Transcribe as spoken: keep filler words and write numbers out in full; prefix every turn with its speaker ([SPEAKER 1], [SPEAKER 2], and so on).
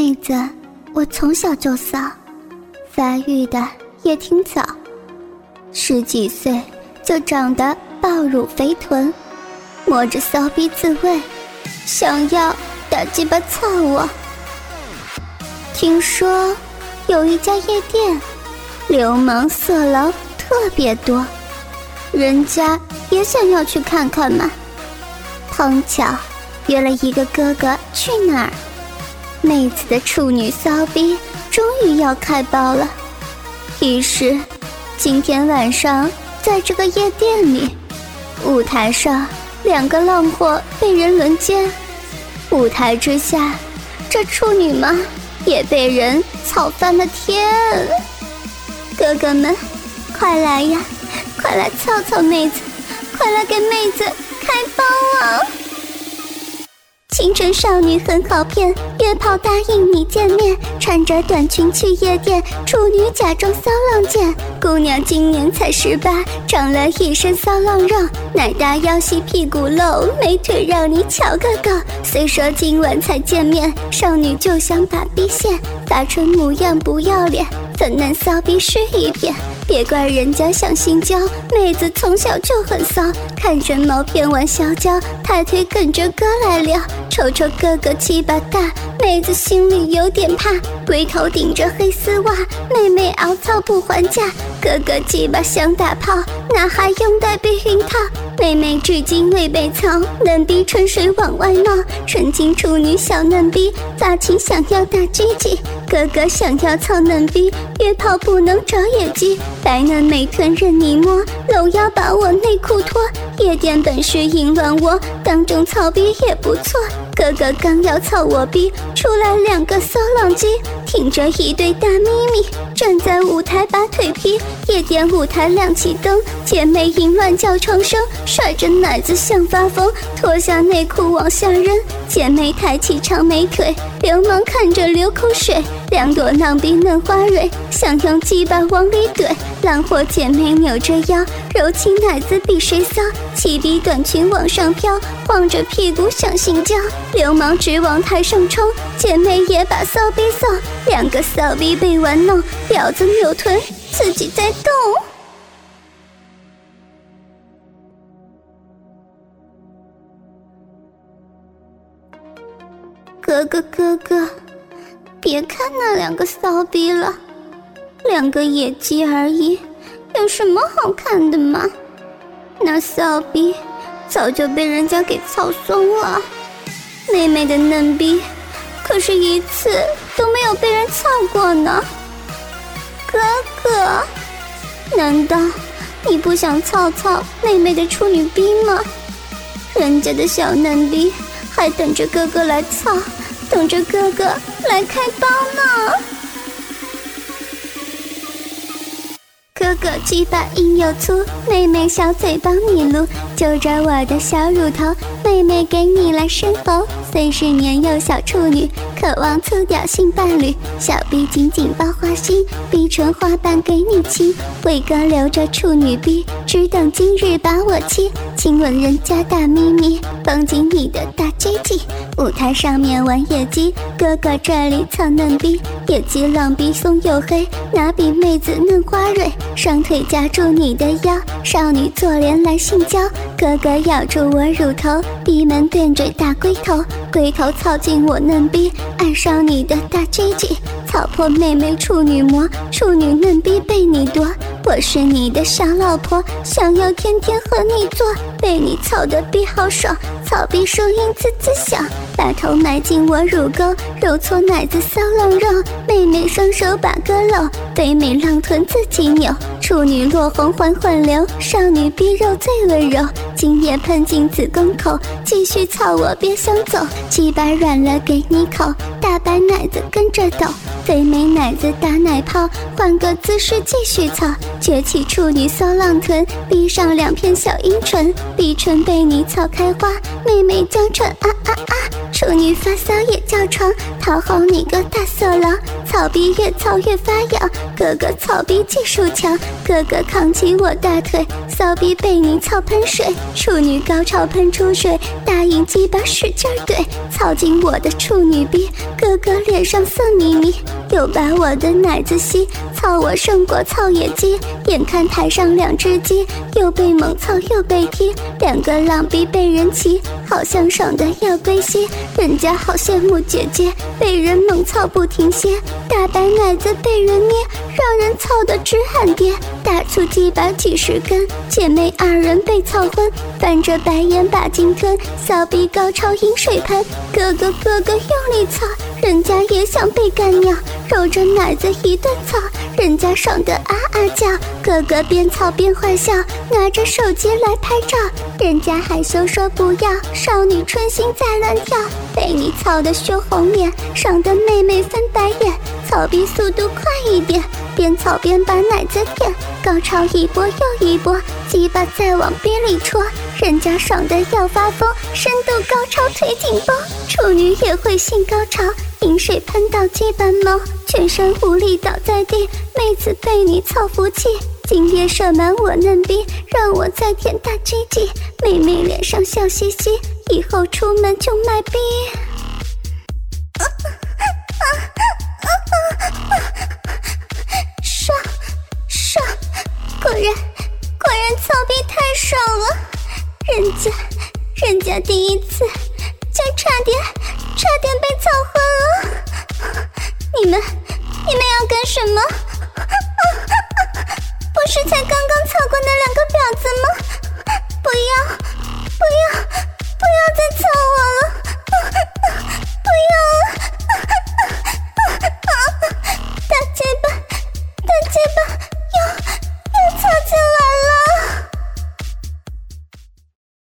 [SPEAKER 1] 妹子我从小就骚，发育的也挺早，十几岁就长得抱乳肥臀，摸着骚逼自慰，想要大鸡巴操我。听说有一家夜店，流氓色狼特别多，人家也想要去看看嘛。碰巧约了一个哥哥去那儿，妹子的处女骚逼终于要开爆了。于是今天晚上在这个夜店里，舞台上两个浪货被人轮奸，舞台之下这处女嘛也被人操翻了天。哥哥们快来呀，快来操操妹子，快来给妹子开包啊！清纯少女很好骗，约炮答应你见面，穿着短裙去夜店，处女假装骚浪贱。姑娘今年才十八，长了一身骚浪肉，奶大腰细屁股露，美腿让你瞧个够。虽说今晚才见面，少女就想把逼现，发春模样不要脸，粉嫩骚逼试一遍。别怪人家想性交，妹子从小就很骚，看人毛片玩小脚，抬腿跟着哥来撩，瞅瞅哥哥鸡巴大，妹子心里有点怕，龟头顶着黑丝袜，妹妹凹操不还价，哥哥鸡巴想打炮，那还用带避孕套，妹妹至今未被操，嫩逼春水往外冒，纯情处女小嫩逼，发情想要大鸡鸡，哥哥想要操嫩逼，约炮不能找野鸡，白嫩美臀任你摸，搂腰把我内裤脱，夜店本是淫乱窝，当众操逼也不错。哥哥刚要操我逼，出来两个骚浪鸡，挺着一对大咪咪，站在舞台把腿劈，夜店舞台亮起灯，姐妹淫乱叫床声，甩着奶子像发疯，脱下内裤往下扔，姐妹抬起长美腿，流氓看着流口水，两朵浪逼嫩花蕊，想用鸡巴往里怼，浪货姐妹扭着腰，揉起奶子比谁骚，齐逼短裙往上飘，晃着屁股想性交，流氓直往台上冲，姐妹也把骚逼送，两个骚逼被玩弄，婊子扭臀自己在动。哥哥哥哥，别看那两个骚逼了，两个野鸡而已，有什么好看的吗？那骚逼早就被人家给操松了，妹妹的嫩逼可是一次都没有被人操过呢。哥哥，难道你不想操操妹妹的处女逼吗？人家的小嫩逼还等着哥哥来操，等着哥哥来开包呢。哥哥鸡巴硬又粗，妹妹小嘴帮你撸，就着我的小乳头，妹妹给你来伸喉。虽是年幼小处女，渴望粗屌性伴侣，小臂紧紧抱花心，逼唇花瓣给你亲，伟哥留着处女逼，只等今日把我亲，亲吻人家大咪咪，绷紧你的大鸡鸡。舞台上面玩野鸡，哥哥这里操嫩逼，野鸡浪逼松又黑，哪比妹子嫩花蕊，双腿夹住你的腰，少女坐莲来性交，哥哥咬住我乳头，闭门对嘴大龟头，龟头操进我嫩逼，爱上你的大鸡鸡，操破妹妹处女膜，处女嫩逼被你夺，我是你的小老婆，想要天天和你做，被你操的逼好爽，操逼声音滋滋响，把头埋进我乳沟，揉搓奶子骚浪肉，妹妹双手把个搂，肥美浪臀自己扭，处女落红缓缓流，少女逼肉最温柔，精液喷进子宫口，继续操我别想走，鸡巴软了给你口，大白奶子跟着抖，肥美奶子打奶泡，换个姿势继续操，崛起处女骚浪臀，闭上两片小阴唇，逼唇被你操开花，妹妹娇喘啊啊啊，处女发骚也叫床，讨好你个大色狼，操逼越操越发痒，哥哥操逼技术强，哥哥扛起我大腿，骚逼被你操喷水，处女高潮喷出水，大阴鸡巴使劲怼， 操进我的处女逼，哥哥脸上色眯眯，又把我的奶子吸，操我胜过操野鸡。眼看台上两只鸡，又被猛操又被踢，两个浪逼被人骑，好像爽的要归西。人家好羡慕姐姐，被人猛操不停歇，大白奶子被人捏，让人操得直喊爹。大粗鸡巴几十根，姐妹二人被操昏，翻着白眼把金吞，骚逼高潮饮水盆，哥哥哥哥用力操，人家也想被干尿，揉着奶子一顿操，人家爽得啊啊叫，哥哥边操边坏笑，拿着手机来拍照，人家害羞说不要，少女春心在乱跳，被你操得羞红脸，爽得妹妹翻白眼，操逼速度快一点，边操边把奶子舔，高潮一波又一波，鸡巴再往逼里戳，人家爽得要发疯，深度高潮腿紧绷，处女也会性高潮，饮水喷到鸡巴毛，全身无力倒在地，妹子被你操服气，精液射满我嫩逼，让我再舔大鸡鸡，妹妹脸上笑嘻嘻，以后出门就卖逼。爽爽，果然果然操逼太爽了，人家人家第一次就差点差点被操昏了，你们你们要干什么？不是才刚刚操过那两个婊子吗？不要不要